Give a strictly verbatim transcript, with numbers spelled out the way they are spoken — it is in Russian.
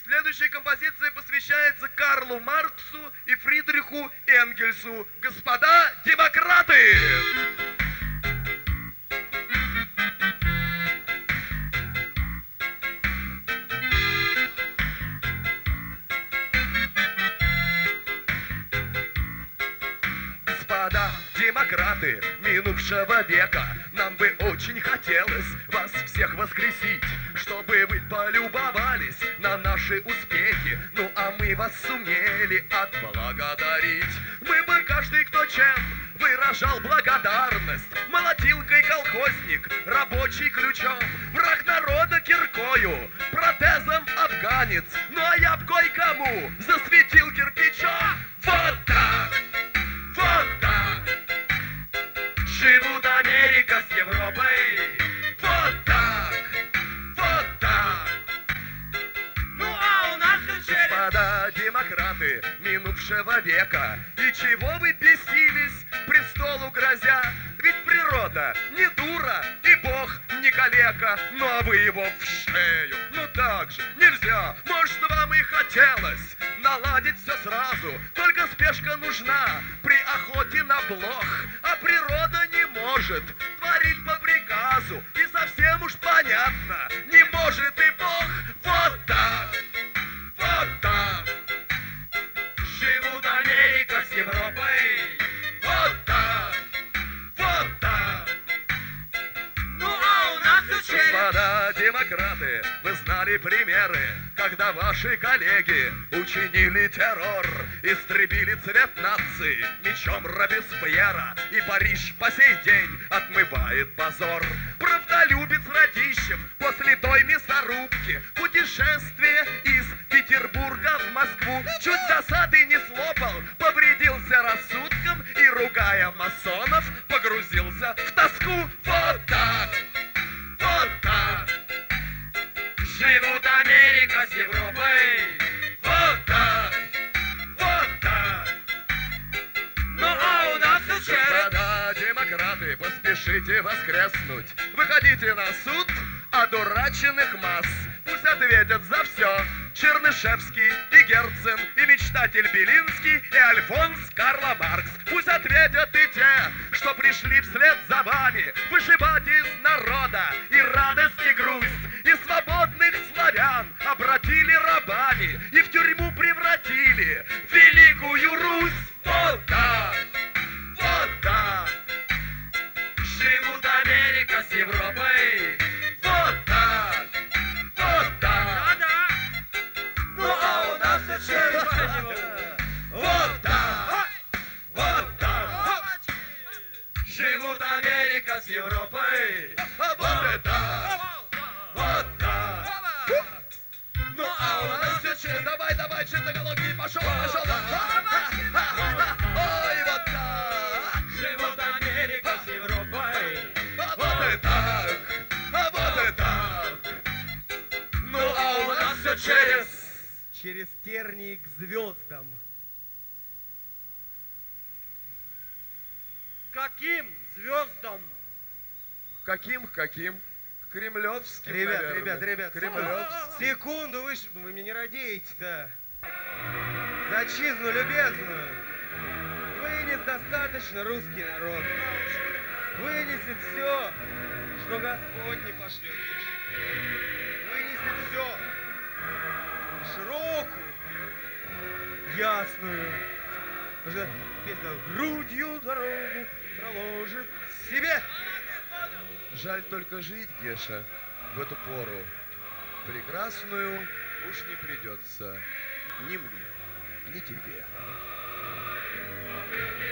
Следующая композиция посвящается Карлу Марксу и Фридриху Энгельсу. Господа демократы! Господа демократы минувшего века, нам бы очень хотелось вас всех воскресить, чтобы вы полюбовались на наши успехи, ну а мы вас сумели отблагодарить. Мы бы каждый, кто чем выражал благодарность: молотилкой колхозник, рабочий ключом, враг народа киркою, протезом афганец, ну а я б кое-кому засветил кирпичом. Вот так! Вот так! Живут Америка с Европой. Вот так! Вот так! Ну а у нас все через... Господа демократы минувшего века, и чего вы бесились, престолу грозя? Ведь природа не дура, и Бог не калека, ну а вы его в шею. Ну так же нельзя, может, вам и хотелось наладить все сразу, только спешка нужна при охоте на блох, а природа не может творить по приказу, и совсем уж понятно, не может и Бог. Вот так, вот так живут Америка с Европой. Вот так, вот так. Ну а у нас все через... Господа демократы, вы знали примеры, когда ваши коллеги учинили террор, истребили цвет нации мечом Робеспьера, и Париж по сей день отмывает позор. Правдолюбец Радищев после той мясорубки путешествие из Петербурга в Москву чуть засады не слопал, повредился рассудком и, ругая масонов, погрузился в тоску. Вот так! Вот так! Живут Америка с Европой. Вот так! Вот так! Ну а у нас все через... Господа демократы, поспешите воскреснуть. Выходите на суд одураченных масс. Пусть ответят за все Чернышевский и Герцен, и мечтатель Белинский, и Альфонс Карла Маркс. Пусть ответят и те, что пришли вслед за вами вышибать из народа и радость, и грусть, и свободных славян обратили рабами и в тюрьму превратили Великую Русь. Вот так! Вот так! Живут Америка с Европой. Вот так! Вот так! Ну а у нас все через... Вот так! Вот так! Живут Америка с Европой. Вот это! Вот так! Ну а у нас все через... Давай, давай, чистокологии, пошел, пошел! Ой, вот так! Живут Америка с Европой. Вот и так! Вот и так! Ну а у нас все через... Через тернии к звездам. Каким звездам? Каким, каким? Кремлевским, Ребят, наверное. ребят, ребят, Кремлевским. секунду, вы, ж, вы мне не радеете-то. За отчизну любезную. Вынес достаточно русский народ. Вынесет все, что Господь не пошлет. Вынесет все. Широкую, ясную. Уже песня грудью дорогу проложит себе. Жаль только жить, Геша, в эту пору. Прекрасную уж не придется ни мне, ни тебе.